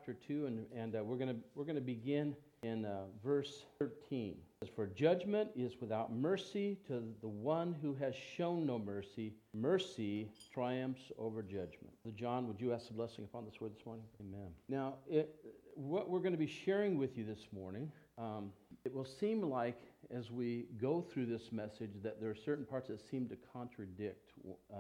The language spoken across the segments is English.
chapter 2, and we're gonna begin in verse 13. It says, "For judgment is without mercy to the one who has shown no mercy. Mercy triumphs over judgment." So John, would you ask the blessing upon this word this morning? Amen. Now, what we're going to be sharing with you this morning, it will seem like as we go through this message that there are certain parts that seem to contradict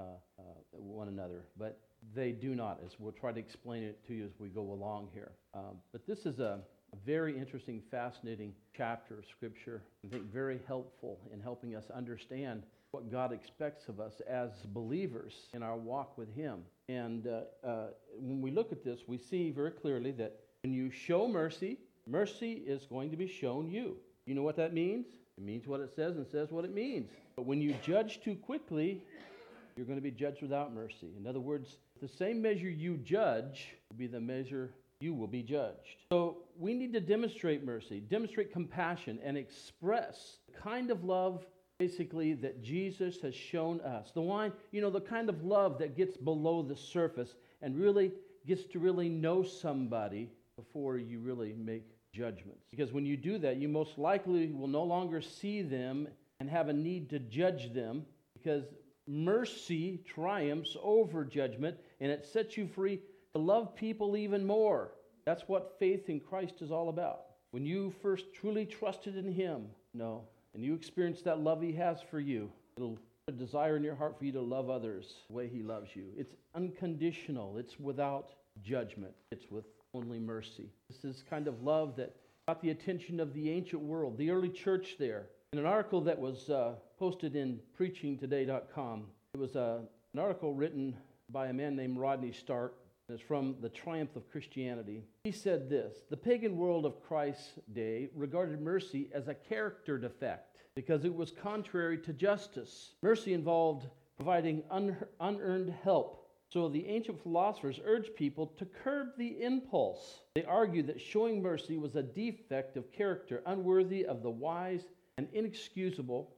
one another, but they do not, as we'll try to explain it to you as we go along here. But this is a very interesting, fascinating chapter of Scripture. I think very helpful in helping us understand what God expects of us as believers in our walk with Him. And when we look at this, we see very clearly that when you show mercy, mercy is going to be shown you. You know what that means? It means what it says and says what it means. But when you judge too quickly, you're going to be judged without mercy. In other words, the same measure you judge will be the measure you will be judged. So we need to demonstrate mercy, demonstrate compassion, and express the kind of love, basically, that Jesus has shown us. The kind of love that gets below the surface and really gets to really know somebody before you really make judgments. Because when you do that, you most likely will no longer see them and have a need to judge them, because mercy triumphs over judgment, and it sets you free to love people even more. That's what faith in Christ is all about. When you first truly trusted in Him, and you experience that love He has for you, it'll put a desire in your heart for you to love others the way He loves you. It's unconditional. It's without judgment. It's with only mercy. This is kind of love that got the attention of the ancient world, the early church there. In an article that was posted in preachingtoday.com, it was an article written by a man named Rodney Stark. It's from The Triumph of Christianity. He said this: "The pagan world of Christ's day regarded mercy as a character defect because it was contrary to justice. Mercy involved providing unearned help. So the ancient philosophers urged people to curb the impulse. They argued that showing mercy was a defect of character unworthy of the wise and inexcusable,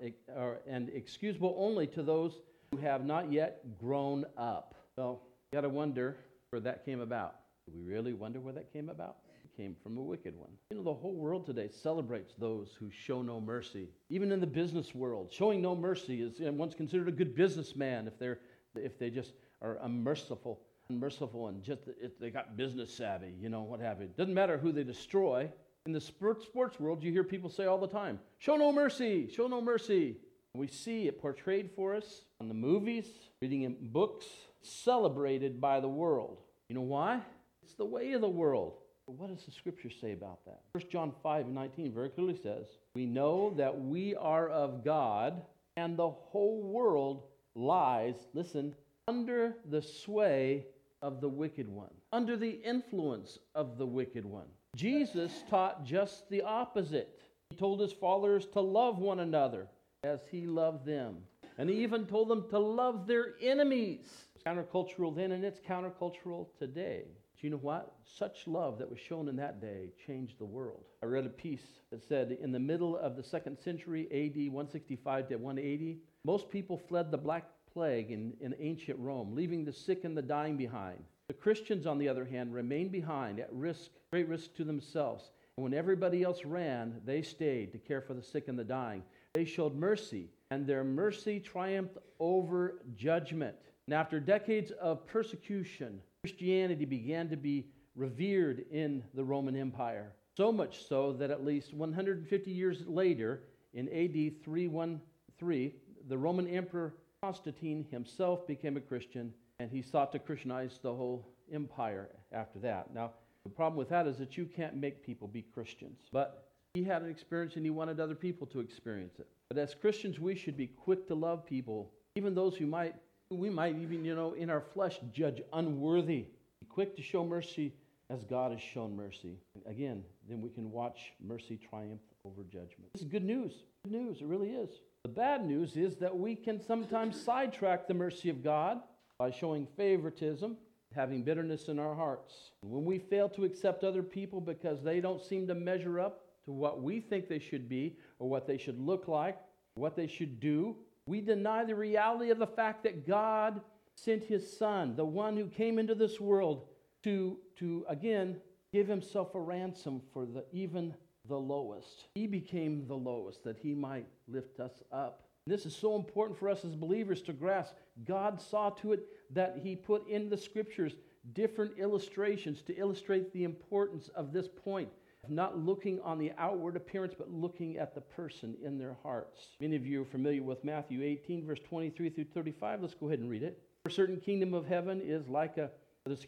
and excusable only to those who have not yet grown up." So, you got to wonder where that came about. Do we really wonder where that came about? It came from a wicked one. The whole world today celebrates those who show no mercy. Even in the business world, showing no mercy is once considered a good businessman if they just are unmerciful and just if they got business savvy, what have you. It doesn't matter who they destroy. In the sports world, you hear people say all the time, "Show no mercy, show no mercy." We see it portrayed for us on the movies, reading in books, celebrated by the world. You know why? It's the way of the world. But what does the Scripture say about that? 1 John 5:19 very clearly says, "We know that we are of God, and the whole world lies," listen, "under the sway of the wicked one," under the influence of the wicked one. Jesus taught just the opposite. He told His followers to love one another as He loved them. And He even told them to love their enemies. It's countercultural then, and it's countercultural today. Do you know what? Such love that was shown in that day changed the world. I read a piece that said, in the middle of the 2nd century, AD 165 to 180, most people fled the Black Plague in ancient Rome, leaving the sick and the dying behind. The Christians, on the other hand, remained behind at risk, great risk to themselves. And when everybody else ran, they stayed to care for the sick and the dying. They showed mercy, and their mercy triumphed over judgment. And after decades of persecution, Christianity began to be revered in the Roman Empire. So much so that at least 150 years later, in AD 313, the Roman Emperor Constantine himself became a Christian, and he sought to Christianize the whole empire after that. Now, the problem with that is that you can't make people be Christians. But he had an experience, and he wanted other people to experience it. But as Christians, we should be quick to love people, even those who we might even, in our flesh, judge unworthy. Be quick to show mercy as God has shown mercy. Again, then we can watch mercy triumph over judgment. This is good news. Good news, it really is. The bad news is that we can sometimes sidetrack the mercy of God by showing favoritism, having bitterness in our hearts. When we fail to accept other people because they don't seem to measure up to what we think they should be, or what they should look like, what they should do, we deny the reality of the fact that God sent His Son, the one who came into this world to again, give himself a ransom for even the lowest. He became the lowest that he might lift us up. This is so important for us as believers to grasp. God saw to it that he put in the scriptures different illustrations to illustrate the importance of this point. Not looking on the outward appearance, but looking at the person in their hearts. Many of you are familiar with Matthew 18, verse 23 through 35. Let's go ahead and read it. A certain kingdom of heaven is like a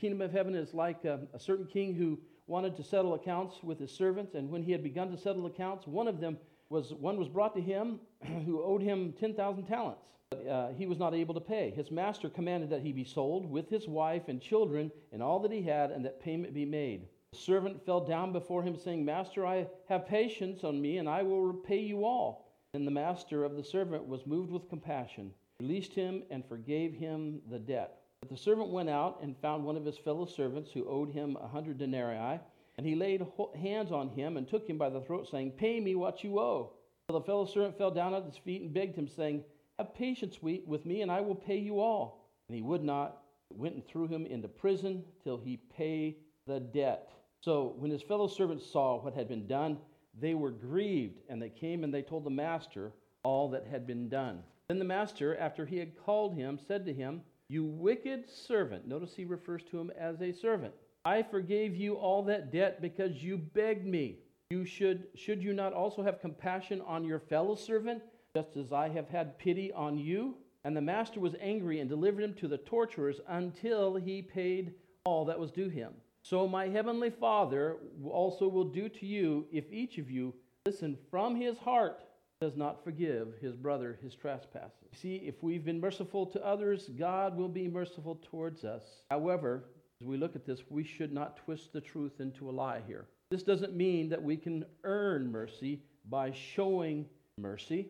certain king who wanted to settle accounts with his servants, and when he had begun to settle accounts, one was brought to him who owed him 10,000 talents. But he was not able to pay. His master commanded that he be sold with his wife and children and all that he had, and that payment be made. The servant fell down before him, saying, Master, I have patience on me, and I will repay you all. And the master of the servant was moved with compassion, released him, and forgave him the debt. But the servant went out and found one of his fellow servants who owed him 100 denarii, and he laid hands on him and took him by the throat, saying, Pay me what you owe. So the fellow servant fell down at his feet and begged him, saying, Have patience with me, and I will pay you all. And he would not, went and threw him into prison till he pay the debt. So when his fellow servants saw what had been done, they were grieved, and they came and they told the master all that had been done. Then the master, after he had called him, said to him, You wicked servant. Notice he refers to him as a servant. I forgave you all that debt because you begged me. Should you not also have compassion on your fellow servant, just as I have had pity on you? And the master was angry and delivered him to the torturers until he paid all that was due him. So my heavenly Father also will do to you if each of you, listen, from his heart does not forgive his brother his trespasses. See, if we've been merciful to others, God will be merciful towards us. However, as we look at this, we should not twist the truth into a lie here. This doesn't mean that we can earn mercy by showing mercy.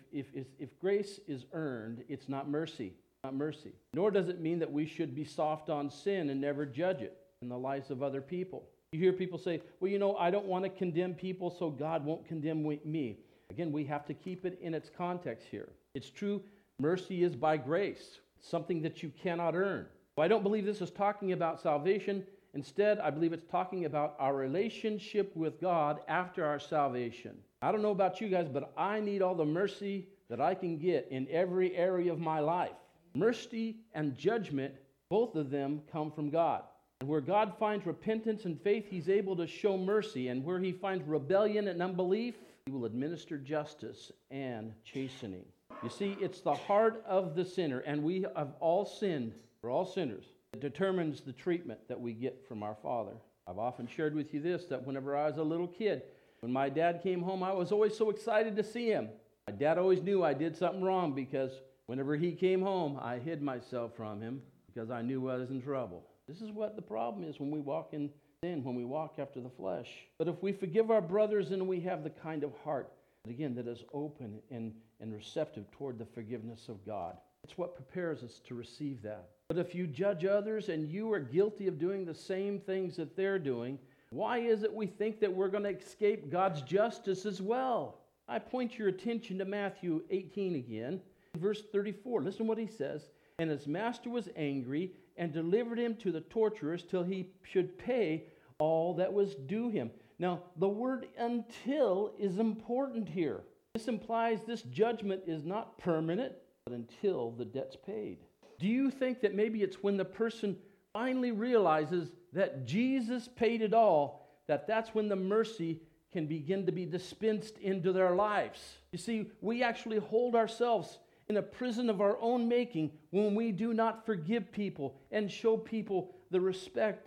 If grace is earned, it's not mercy. Not mercy. Nor does it mean that we should be soft on sin and never judge it in the lives of other people. You hear people say, well, I don't want to condemn people, so God won't condemn me. Again, we have to keep it in its context here. It's true, mercy is by grace. It's something that you cannot earn. I don't believe this is talking about salvation. Instead, I believe it's talking about our relationship with God after our salvation. I don't know about you guys, but I need all the mercy that I can get in every area of my life. Mercy and judgment, both of them come from God. And where God finds repentance and faith, he's able to show mercy. And where he finds rebellion and unbelief, he will administer justice and chastening. You see, it's the heart of the sinner, and we have all sinned. We're all sinners. It determines the treatment that we get from our Father. I've often shared with you this, that whenever I was a little kid, when my dad came home, I was always so excited to see him. My dad always knew I did something wrong because whenever he came home, I hid myself from him because I knew I was in trouble. This is what the problem is when we walk in sin, when we walk after the flesh. But if we forgive our brothers and we have the kind of heart, again, that is open and receptive toward the forgiveness of God, it's what prepares us to receive that. But if you judge others and you are guilty of doing the same things that they're doing, why is it we think that we're going to escape God's justice as well? I point your attention to Matthew 18 again, verse 34. Listen to what he says. And his master was angry and delivered him to the torturers till he should pay all that was due him. Now, the word until is important here. This implies this judgment is not permanent, but until the debt's paid. Do you think that maybe it's when the person finally realizes that Jesus paid it all, that's when the mercy can begin to be dispensed into their lives? You see, we actually hold ourselves in a prison of our own making when we do not forgive people and show people the respect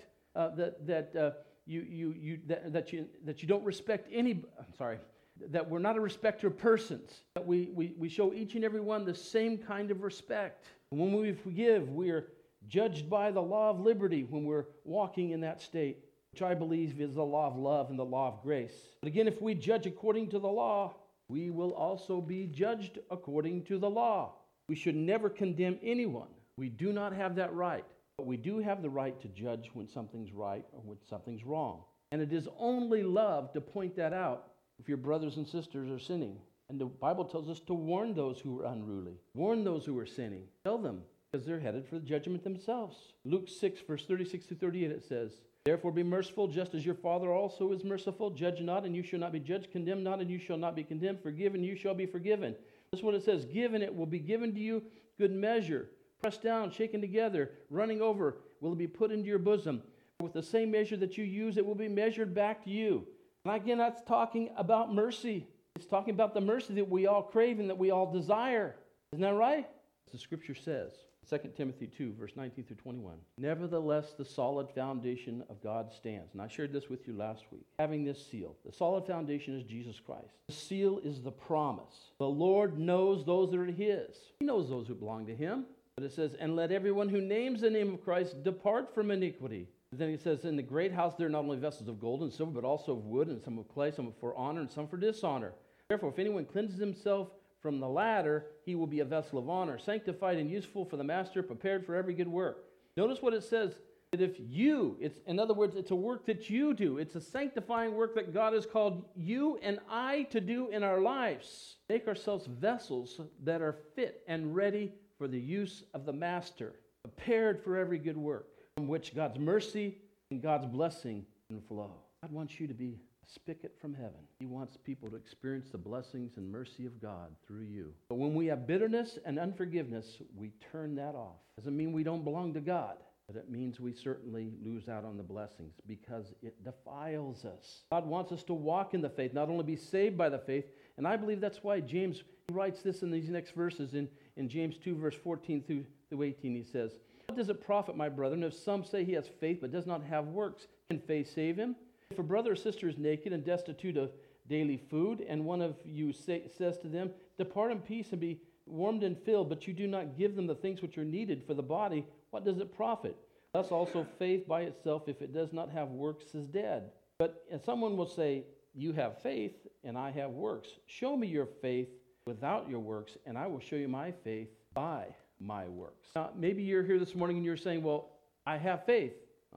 that you don't respect any. That we're not a respecter of persons. That we show each and every one the same kind of respect. And when we forgive, we are judged by the law of liberty when we're walking in that state, which I believe is the law of love and the law of grace. But again, if we judge according to the law, we will also be judged according to the law. We should never condemn anyone. We do not have that right. But we do have the right to judge when something's right or when something's wrong. And it is only love to point that out if your brothers and sisters are sinning. And the Bible tells us to warn those who are unruly. Warn those who are sinning. Tell them because they're headed for the judgment themselves. Luke 6, verse 36 to 38, it says, therefore be merciful, just as your Father also is merciful. Judge not, and you shall not be judged. Condemn not, and you shall not be condemned. Forgive, and you shall be forgiven. That's what it says. Give, and it will be given to you. Good measure, pressed down, shaken together, running over, will be put into your bosom. With the same measure that you use, it will be measured back to you. And again, that's talking about mercy. It's talking about the mercy that we all crave and that we all desire. Isn't that right? As the scripture says, 2 Timothy 2, verse 19 through 21. Nevertheless, the solid foundation of God stands. And I shared this with you last week. Having this seal. The solid foundation is Jesus Christ. The seal is the promise. The Lord knows those that are His. He knows those who belong to Him. But it says, and let everyone who names the name of Christ depart from iniquity. But then it says, in the great house there are not only vessels of gold and silver, but also of wood, and some of clay, some for honor, and some for dishonor. Therefore, if anyone cleanses himself from the latter, he will be a vessel of honor, sanctified and useful for the master, prepared for every good work. Notice what it says, that if you, in other words, it's a work that you do. It's a sanctifying work that God has called you and I to do in our lives. Make ourselves vessels that are fit and ready for the use of the master, prepared for every good work, from which God's mercy and God's blessing can flow. God wants you to be a spigot from heaven. He wants people to experience the blessings and mercy of God through you. But when we have bitterness and unforgiveness, we turn that off. Doesn't mean we don't belong to God, but it means we certainly lose out on the blessings because it defiles us. God wants us to walk in the faith, not only be saved by the faith, and I believe that's why James writes this in these next verses in James 2, verse 14 through 18. He says, what does it profit, my brethren, if some say he has faith but does not have works? Can faith save him? If a brother or sister is naked and destitute of daily food, and one of you says to them, depart in peace and be warmed and filled, but you do not give them the things which are needed for the body, what does it profit? Thus also faith by itself, if it does not have works, is dead. But someone will say, you have faith and I have works. Show me your faith without your works, and I will show you my faith by my works. Now, maybe you're here this morning and you're saying, well, I have faith.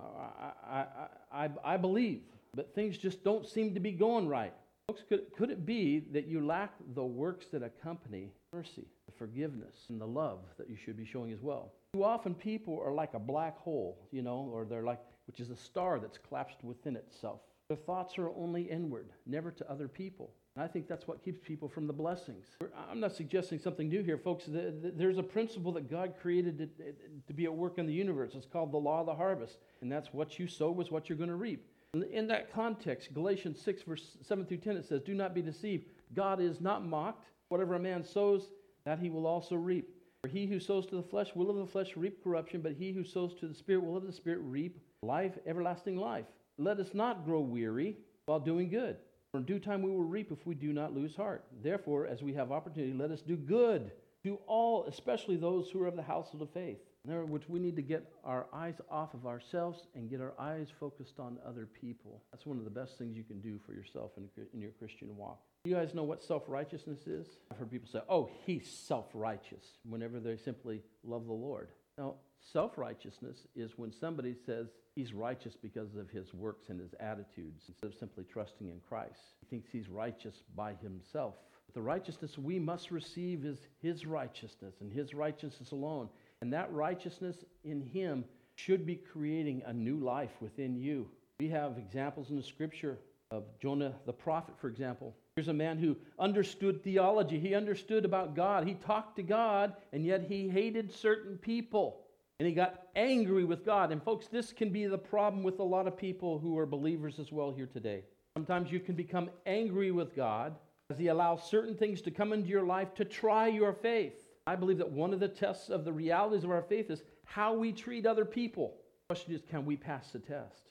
I believe, but things just don't seem to be going right. Folks, could it be that you lack the works that accompany mercy, the forgiveness, and the love that you should be showing as well? Too often people are like a black hole, or they're like, which is a star that's collapsed within itself. Their thoughts are only inward, never to other people. And I think that's what keeps people from the blessings. I'm not suggesting something new here, folks. There's a principle that God created to be at work in the universe. It's called the law of the harvest. And that's what you sow is what you're going to reap. In that context, Galatians 6, verse 7 through 10, it says, do not be deceived. God is not mocked. Whatever a man sows, that he will also reap. For he who sows to the flesh will of the flesh reap corruption, but he who sows to the Spirit will of the Spirit reap life, everlasting life. Let us not grow weary while doing good. For in due time we will reap if we do not lose heart. Therefore, as we have opportunity, let us do good to all, especially those who are of the household of faith. In other words, we need to get our eyes off of ourselves and get our eyes focused on other people. That's one of the best things you can do for yourself in your Christian walk. You guys know what self-righteousness is? I've heard people say, oh, he's self-righteous, whenever they simply love the Lord. Now, self-righteousness is when somebody says he's righteous because of his works and his attitudes, instead of simply trusting in Christ. He thinks he's righteous by himself. But the righteousness we must receive is his righteousness and his righteousness alone. And that righteousness in him should be creating a new life within you. We have examples in the scripture of Jonah the prophet, for example. Here's a man who understood theology. He understood about God. He talked to God, and yet he hated certain people. And he got angry with God. And folks, this can be the problem with a lot of people who are believers as well here today. Sometimes you can become angry with God as he allows certain things to come into your life to try your faith. I believe that one of the tests of the realities of our faith is how we treat other people. The question is, can we pass the test?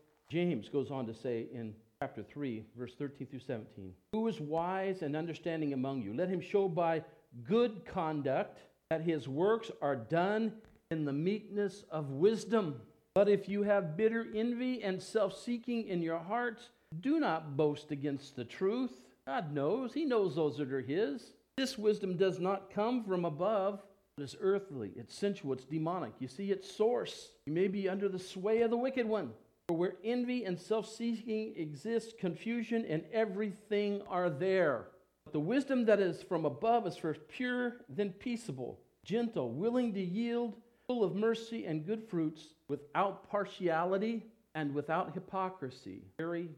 James goes on to say in chapter 3, verse 13 through 17, who is wise and understanding among you? Let him show by good conduct that his works are done in the meekness of wisdom. But if you have bitter envy and self-seeking in your hearts, do not boast against the truth. God knows. He knows those that are his. This wisdom does not come from above, but is earthly, it's sensual, it's demonic. You see its source. You may be under the sway of the wicked one. For where envy and self-seeking exist, confusion and everything are there. But the wisdom that is from above is first pure, then peaceable, gentle, willing to yield, full of mercy and good fruits, without partiality and without hypocrisy. Very,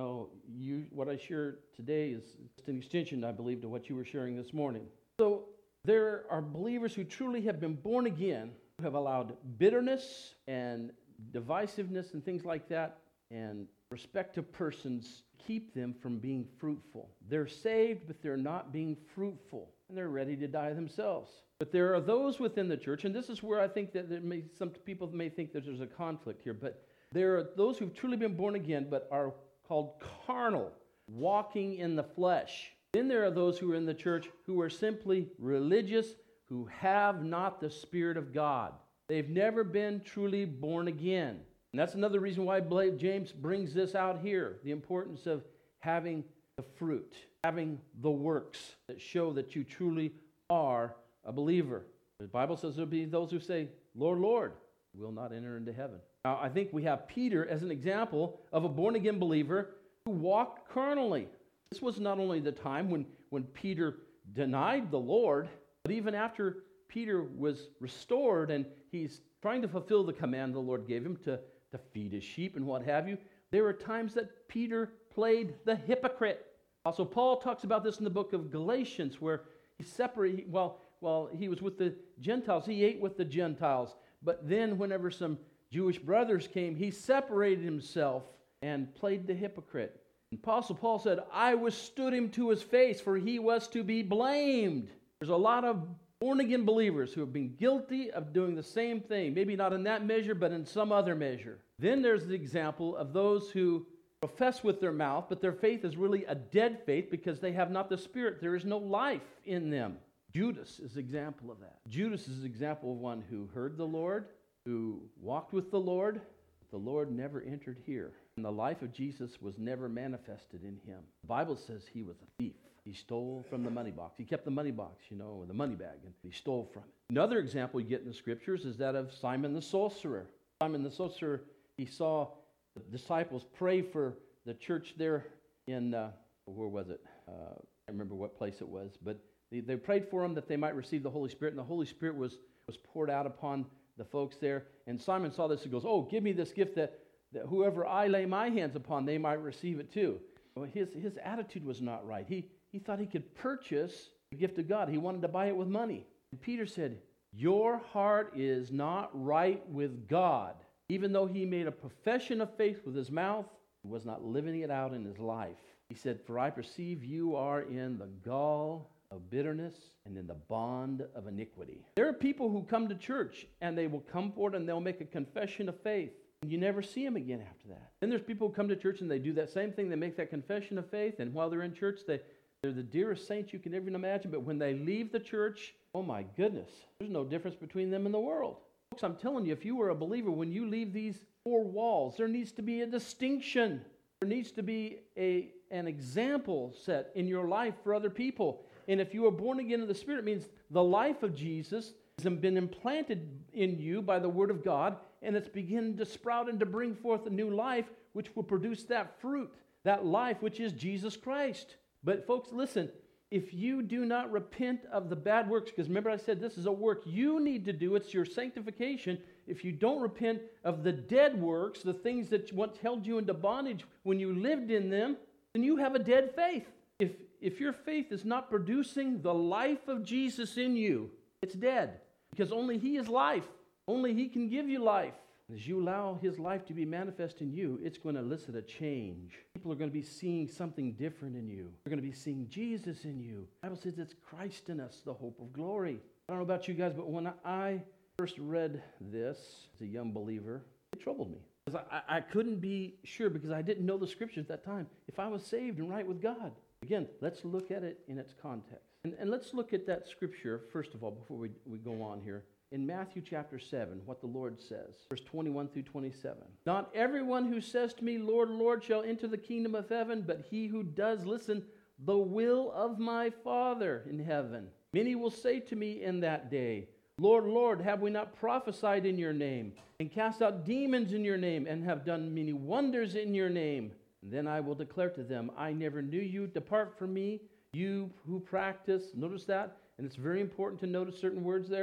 what I share today is just an extension, I believe, to what you were sharing this morning. So there are believers who truly have been born again, who have allowed bitterness and divisiveness and things like that, and respect to persons keep them from being fruitful. They're saved, but they're not being fruitful, and they're ready to die themselves. But there are those within the church, and this is where I think that some people may think that there's a conflict here, but there are those who've truly been born again, but are called carnal, walking in the flesh. Then there are those who are in the church who are simply religious, who have not the Spirit of God. They've never been truly born again. And that's another reason why James brings this out here, the importance of having the fruit, having the works that show that you truly are a believer. The Bible says there'll be those who say, Lord, Lord, will not enter into heaven. Now, I think we have Peter as an example of a born-again believer who walked carnally. This was not only the time when Peter denied the Lord, but even after Peter was restored and he's trying to fulfill the command the Lord gave him to feed his sheep and what have you, there were times that Peter played the hypocrite. Also, Paul talks about this in the book of Galatians, where he separated, while he was with the Gentiles, he ate with the Gentiles. But then whenever some Jewish brothers came, he separated himself and played the hypocrite. And Apostle Paul said, I withstood him to his face, for he was to be blamed. There's a lot of born-again believers who have been guilty of doing the same thing, maybe not in that measure, but in some other measure. Then there's the example of those who profess with their mouth, but their faith is really a dead faith because they have not the Spirit. There is no life in them. Judas is an example of that. Judas is an example of one who heard the Lord, who walked with the Lord. The Lord never entered here, and the life of Jesus was never manifested in him. The Bible says he was a thief. He stole from the money box. He kept the money box, or the money bag, and he stole from it. Another example you get in the Scriptures is that of Simon the sorcerer. Simon the sorcerer, he saw the disciples pray for the church there in, where was it? I can't remember what place it was, but they prayed for them that they might receive the Holy Spirit, and the Holy Spirit was poured out upon the folks there. And Simon saw this and goes, oh, give me this gift that whoever I lay my hands upon, they might receive it too. Well, his attitude was not right. He thought he could purchase the gift of God. He wanted to buy it with money. And Peter said, your heart is not right with God. Even though he made a profession of faith with his mouth, he was not living it out in his life. He said, for I perceive you are in the gall of bitterness and in the bond of iniquity. There are people who come to church and they will come forward and they'll make a confession of faith. And you never see them again after that. Then there's people who come to church and they do that same thing. They make that confession of faith, and while they're in church, they're the dearest saints you can ever imagine. But when they leave the church, oh my goodness, there's no difference between them and the world. Folks, I'm telling you, if you were a believer, when you leave these four walls, there needs to be a distinction. There needs to be an example set in your life for other people. And if you are born again of the Spirit, it means the life of Jesus has been implanted in you by the Word of God, and it's beginning to sprout and to bring forth a new life, which will produce that fruit, that life which is Jesus Christ. But folks, listen, if you do not repent of the bad works, because remember I said this is a work you need to do, it's your sanctification. If you don't repent of the dead works, the things that once held you into bondage when you lived in them, then you have a dead faith. If your faith is not producing the life of Jesus in you, it's dead. Because only He is life. Only He can give you life. As you allow His life to be manifest in you, it's going to elicit a change. People are going to be seeing something different in you. They're going to be seeing Jesus in you. The Bible says it's Christ in us, the hope of glory. I don't know about you guys, but when I first read this as a young believer, it troubled me. Because I couldn't be sure, because I didn't know the Scriptures at that time, if I was saved and right with God. Again, let's look at it in its context. And let's look at that Scripture, first of all, before we go on here. In Matthew chapter 7, what the Lord says, verse 21 through 27. Not everyone who says to me, Lord, Lord, shall enter the kingdom of heaven, but he who does, listen, the will of my Father in heaven. Many will say to me in that day, Lord, Lord, have we not prophesied in your name, and cast out demons in your name, and have done many wonders in your name? And then I will declare to them, I never knew you. Depart from me, you who practice. Notice that? And it's very important to notice certain words there.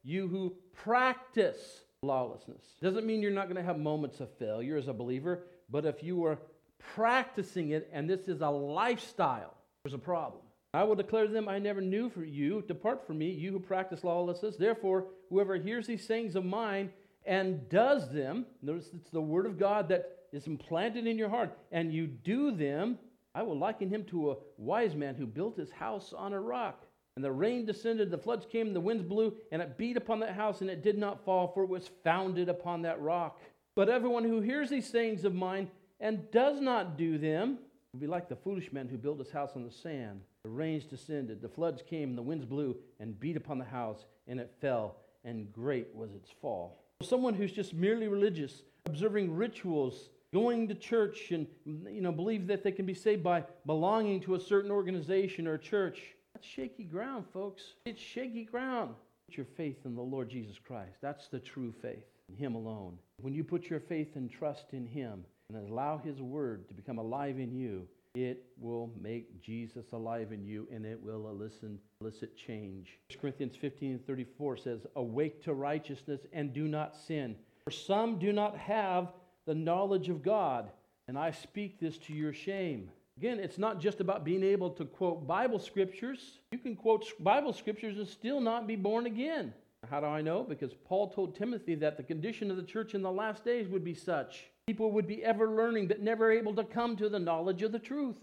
you who practice lawlessness. Doesn't mean you're not going to have moments of failure as a believer, but if you are practicing it and this is a lifestyle, there's a problem. I will declare to them, I never knew for you. Depart from me, you who practice lawlessness. Therefore, whoever hears these sayings of mine and does them, notice it's the word of God that is implanted in your heart, and you do them, I will liken him to a wise man who built his house on a rock. And the rain descended, the floods came, and the winds blew, and it beat upon that house, and it did not fall, for it was founded upon that rock. But everyone who hears these sayings of mine and does not do them will be like the foolish man who built his house on the sand. The rains descended, the floods came, and the winds blew, and beat upon the house, and it fell, and great was its fall. Someone who's just merely religious, observing rituals, going to church, and believe that they can be saved by belonging to a certain organization or church. That's shaky ground, folks. It's shaky ground. Put your faith in the Lord Jesus Christ. That's the true faith, in Him alone. When you put your faith and trust in Him and allow His Word to become alive in you, it will make Jesus alive in you, and it will elicit change. 1 Corinthians 15:34 says, awake to righteousness and do not sin. For some do not have the knowledge of God, and I speak this to your shame. Again, it's not just about being able to quote Bible scriptures. You can quote Bible scriptures and still not be born again. How do I know? Because Paul told Timothy that the condition of the church in the last days would be such. People would be ever learning, but never able to come to the knowledge of the truth.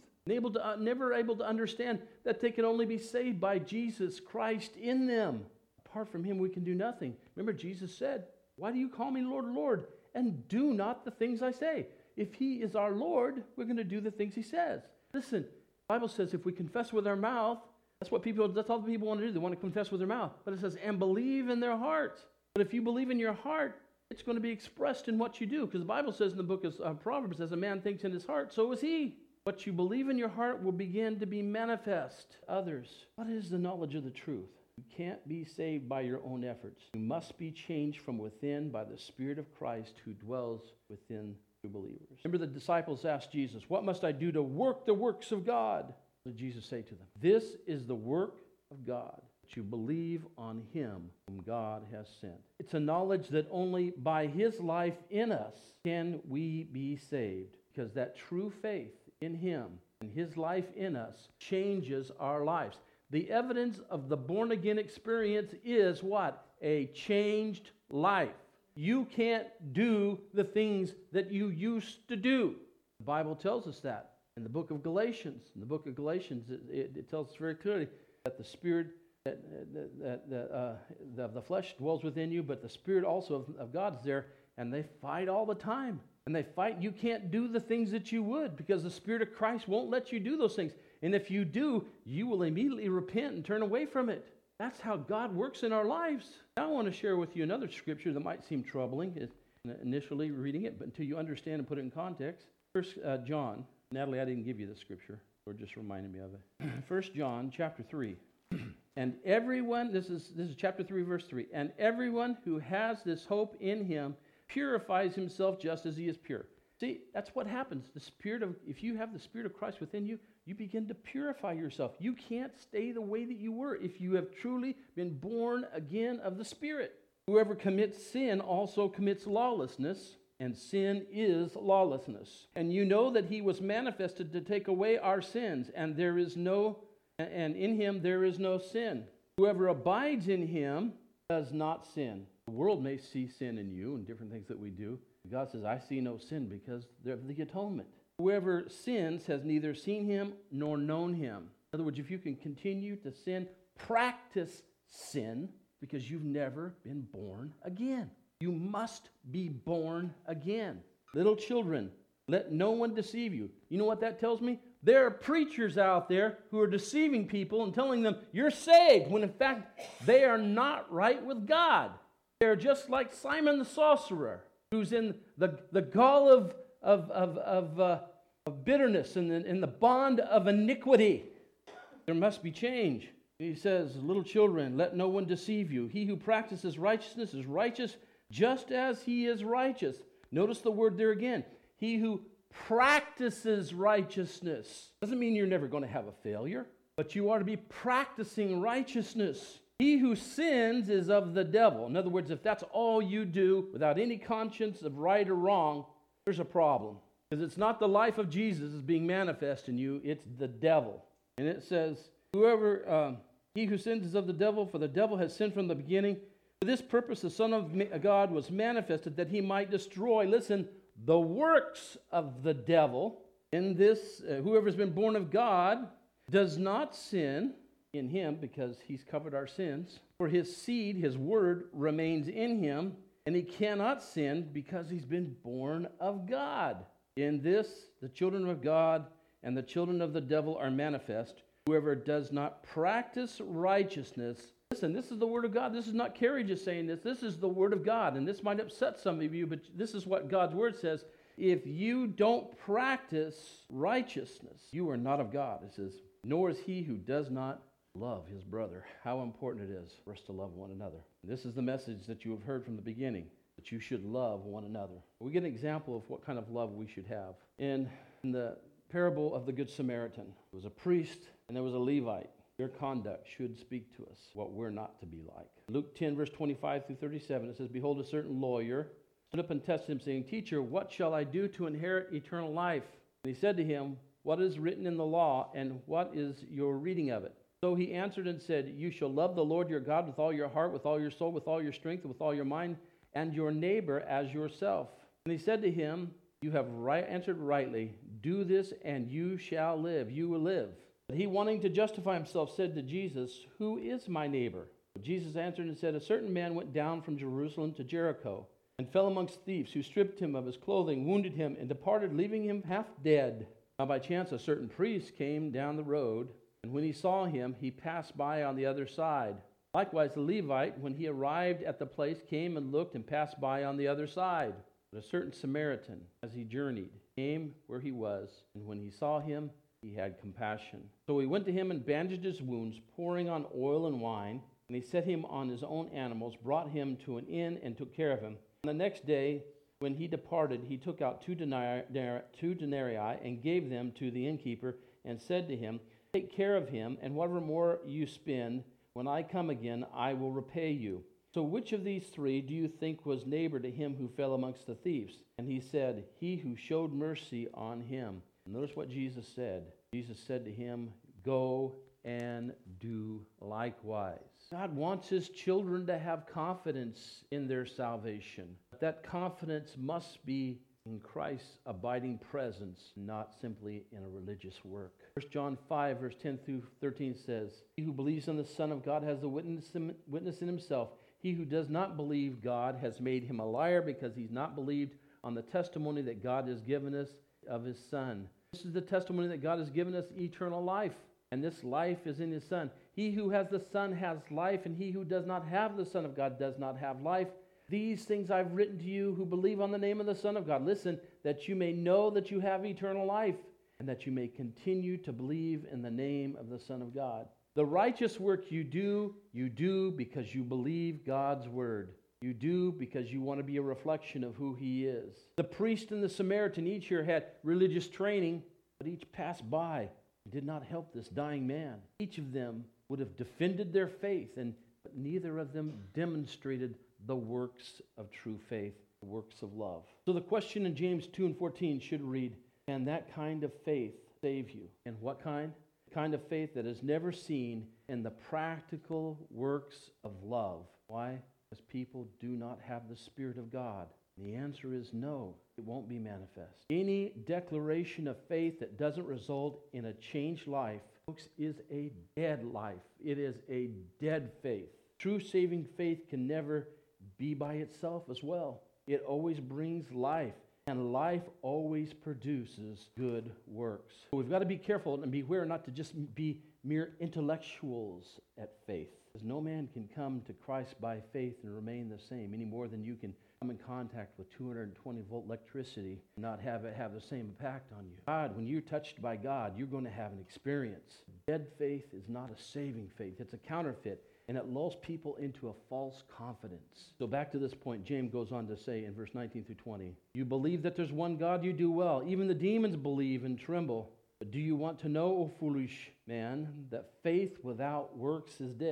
Never able to understand that they can only be saved by Jesus Christ in them. Apart from Him, we can do nothing. Remember, Jesus said, why do you call me Lord, Lord, and do not the things I say? If He is our Lord, we're going to do the things He says. Listen, the Bible says if we confess with our mouth, that's all the people want to do. They want to confess with their mouth. But it says, and believe in their heart. But if you believe in your heart, it's going to be expressed in what you do. Because the Bible says in the book of Proverbs, as a man thinks in his heart, so is he. What you believe in your heart will begin to be manifest to others. What is the knowledge of the truth? You can't be saved by your own efforts. You must be changed from within by the Spirit of Christ who dwells within true believers. Remember, the disciples asked Jesus, what must I do to work the works of God? What did Jesus say to them? This is the work of God, that you believe on Him whom God has sent. It's a knowledge that only by His life in us can we be saved, because that true faith in Him and His life in us changes our lives. The evidence of the born-again experience is what? A changed life. You can't do the things that you used to do. The Bible tells us that. In the book of Galatians, it tells us very clearly that the Spirit, the flesh dwells within you, but the Spirit also of God is there, and they fight all the time. And they fight. You can't do the things that you would because the Spirit of Christ won't let you do those things. And if you do, you will immediately repent and turn away from it. That's how God works in our lives. Now I want to share with you another scripture that might seem troubling initially reading it, but until you understand and put it in context. 1 John. Natalie, I didn't give you the scripture. Lord just reminded me of it. 1 John chapter 3. And everyone, this is chapter 3, verse 3. And everyone who has this hope in Him purifies himself just as He is pure. See, that's what happens. If you have the Spirit of Christ within you, you begin to purify yourself. You can't stay the way that you were if you have truly been born again of the Spirit. Whoever commits sin also commits lawlessness, and sin is lawlessness. And you know that He was manifested to take away our sins, and in Him there is no sin. Whoever abides in Him does not sin. The world may see sin in you and different things that we do. God says, I see no sin because of the atonement. Whoever sins has neither seen Him nor known Him. In other words, if you can continue to sin, practice sin because you've never been born again. You must be born again. Little children, let no one deceive you. You know what that tells me? There are preachers out there who are deceiving people and telling them, you're saved, when in fact they are not right with God. They're just like Simon the sorcerer, who's in the gall of bitterness and in the bond of iniquity. There must be change. He says, little children, let no one deceive you. He who practices righteousness is righteous just as he is righteous. Notice the word there again. He who practices righteousness. Doesn't mean you're never going to have a failure, but you are to be practicing righteousness. He who sins is of the devil. In other words, if that's all you do without any conscience of right or wrong, there's a problem. Because it's not the life of Jesus is being manifest in you, it's the devil. And it says, he who sins is of the devil, for the devil has sinned from the beginning. For this purpose the Son of God was manifested, that he might destroy, listen, the works of the devil. In this, whoever's been born of God does not sin in him, because he's covered our sins. For his seed, his word, remains in him, and he cannot sin because he's been born of God. In this, the children of God and the children of the devil are manifest. Whoever does not practice righteousness. Listen, this is the word of God. This is not Carrie just saying this. This is the word of God. And this might upset some of you, but this is what God's word says. If you don't practice righteousness, you are not of God. It says, nor is he who does not love his brother. How important it is for us to love one another. This is the message that you have heard from the beginning, that you should love one another. We get an example of what kind of love we should have. In the parable of the Good Samaritan, there was a priest and there was a Levite. Their conduct should speak to us what we're not to be like. Luke 10, verse 25 through 37, it says, behold, a certain lawyer stood up and tested him, saying, Teacher, what shall I do to inherit eternal life? And he said to him, what is written in the law, and what is your reading of it? So he answered and said, you shall love the Lord your God with all your heart, with all your soul, with all your strength, and with all your mind, and your neighbor as yourself. And he said to him, you have answered rightly. Do this, and you shall live. You will live. But he, wanting to justify himself, said to Jesus, who is my neighbor? But Jesus answered and said, a certain man went down from Jerusalem to Jericho, and fell amongst thieves, who stripped him of his clothing, wounded him, and departed, leaving him half dead. Now by chance a certain priest came down the road, and when he saw him, he passed by on the other side. Likewise, the Levite, when he arrived at the place, came and looked and passed by on the other side. But a certain Samaritan, as he journeyed, came where he was, and when he saw him, he had compassion. So he went to him and bandaged his wounds, pouring on oil and wine, and he set him on his own animals, brought him to an inn, and took care of him. And the next day, when he departed, he took out 2 denarii and gave them to the innkeeper, and said to him, take care of him, and whatever more you spend, when I come again, I will repay you. So which of these 3 do you think was neighbor to him who fell amongst the thieves? And he said, he who showed mercy on him. Notice what Jesus said. Jesus said to him, go and do likewise. God wants his children to have confidence in their salvation. That confidence must be in Christ's abiding presence, not simply in a religious work. 1 John 5, verse 10 through 13 says, he who believes in the Son of God has the witness in himself. He who does not believe God has made him a liar, because he's not believed on the testimony that God has given us of his Son. This is the testimony that God has given us, eternal life, and this life is in his Son. He who has the Son has life, and he who does not have the Son of God does not have life. These things I've written to you who believe on the name of the Son of God. Listen, that you may know that you have eternal life, and that you may continue to believe in the name of the Son of God. The righteous work you do because you believe God's word. You do because you want to be a reflection of who he is. The priest and the Samaritan each here had religious training, but each passed by and did not help this dying man. Each of them would have defended their faith, but neither of them demonstrated the works of true faith, the works of love. So the question in James 2 and 14 should read, can that kind of faith save you? And what kind? The kind of faith that is never seen in the practical works of love. Why? Because people do not have the Spirit of God. The answer is no, it won't be manifest. Any declaration of faith that doesn't result in a changed life, folks, is a dead life. It is a dead faith. True saving faith can never be by itself as well. It always brings life, and life always produces good works. So we've got to be careful and beware not to just be mere intellectuals at faith. Because no man can come to Christ by faith and remain the same any more than you can come in contact with 220-volt electricity and not have it have the same impact on you. God, when you're touched by God, you're going to have an experience. Dead faith is not a saving faith. It's a counterfeit, and it lulls people into a false confidence. So back to this point, James goes on to say in verse 19 through 20, you believe that there's one God, you do well. Even the demons believe and tremble. But do you want to know, O foolish man, that faith without works is dead?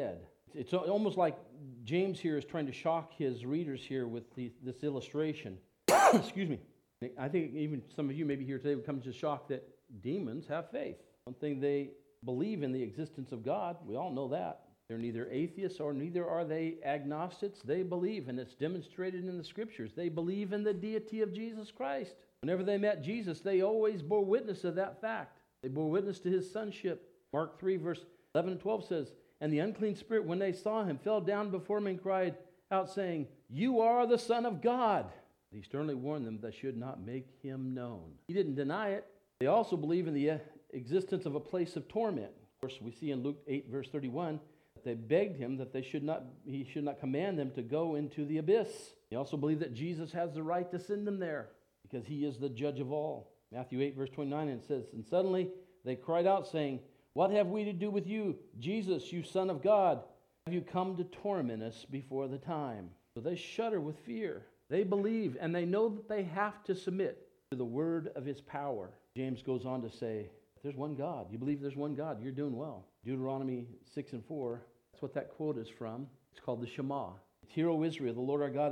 It's almost like James here is trying to shock his readers here with this illustration. Excuse me. I think even some of you maybe here today would come to shock that demons have faith. One thing, they believe in the existence of God. We all know that. They're neither atheists or neither are they agnostics. They believe, and it's demonstrated in the Scriptures. They believe in the deity of Jesus Christ. Whenever they met Jesus, they always bore witness of that fact. They bore witness to his sonship. Mark 3, verse 11 and 12 says, "And the unclean spirit, when they saw him, fell down before him and cried out, saying, 'You are the Son of God.' He sternly warned them they should not make him known." He didn't deny it. They also believe in the existence of a place of torment. Of course, we see in Luke 8, verse 31, that they begged him that he should not command them to go into the abyss. They also believe that Jesus has the right to send them there because he is the judge of all. Matthew 8, verse 29, and it says, "And suddenly they cried out, saying, 'What have we to do with you, Jesus, you Son of God? Have you come to torment us before the time?'" So they shudder with fear. They believe, and they know that they have to submit to the word of his power. James goes on to say, if there's one God, you believe there's one God, you're doing well. Deuteronomy 6 and 4, that's what that quote is from. It's called the Shema. "Hear, O Israel, the Lord our God,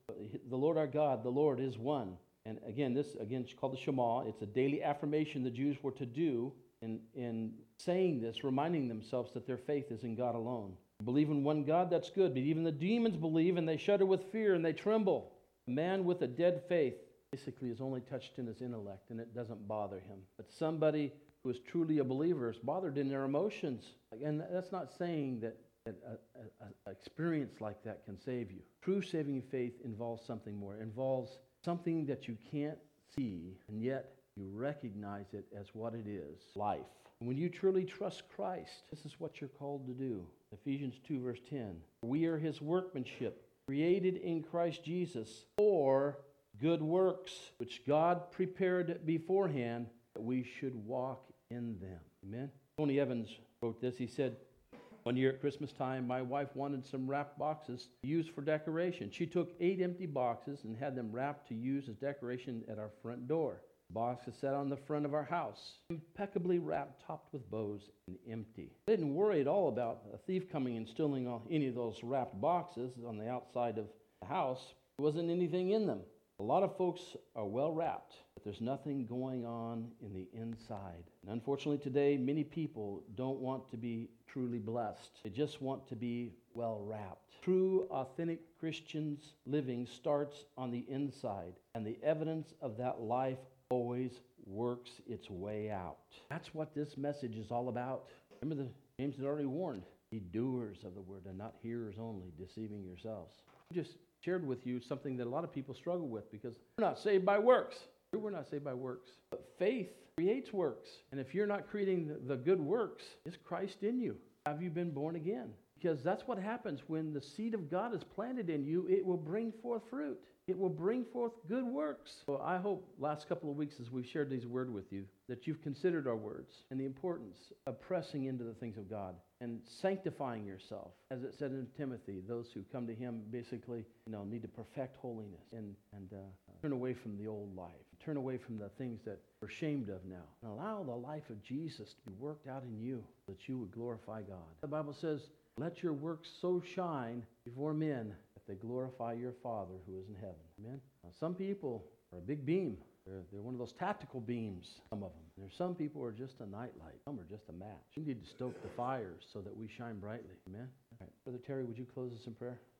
the Lord is one." And again, this is called the Shema. It's a daily affirmation the Jews were to do in saying this, reminding themselves that their faith is in God alone. Believe in one God, that's good, but even the demons believe, and they shudder with fear, and they tremble. A man with a dead faith basically is only touched in his intellect, and it doesn't bother him. But somebody who is truly a believer is bothered in their emotions. And that's not saying that an experience like that can save you. True saving faith involves something more. It involves something that you can't see, and yet you recognize it as what it is, life. And when you truly trust Christ, this is what you're called to do. Ephesians 2, verse 10. "We are his workmanship, created in Christ Jesus for good works, which God prepared beforehand that we should walk in them." Amen. Tony Evans wrote this. He said, "One year at Christmas time, my wife wanted some wrapped boxes to use for decoration. She took 8 empty boxes and had them wrapped to use as decoration at our front door. The boxes sat on the front of our house, impeccably wrapped, topped with bows, and empty. I didn't worry at all about a thief coming and stealing any of those wrapped boxes on the outside of the house. There wasn't anything in them. A lot of folks are well wrapped, but there's nothing going on in the inside. And unfortunately today, many people don't want to be truly blessed. They just want to be well wrapped. True, authentic Christians living starts on the inside, and the evidence of that life always works its way out. That's what this message is all about. Remember, James had already warned, be doers of the word and not hearers only, deceiving yourselves. I just shared with you something that a lot of people struggle with because we're not saved by works. We're not saved by works. But faith creates works. And if you're not creating the good works, is Christ in you? Have you been born again? Because that's what happens when the seed of God is planted in you. It will bring forth fruit. It will bring forth good works. So I hope last couple of weeks as we've shared these words with you, that you've considered our words and the importance of pressing into the things of God and sanctifying yourself. As it said in Timothy, those who come to him basically need to perfect holiness and turn away from the old life. Turn away from the things that we're ashamed of now. And allow the life of Jesus to be worked out in you so that you would glorify God. The Bible says, let your works so shine before men that they glorify your Father who is in heaven. Amen? Now, some people are a big beam. They're one of those tactical beams, some of them. There's some people who are just a nightlight. Some are just a match. We need to stoke the fires so that we shine brightly. Amen? All right. Brother Terry, would you close us in prayer?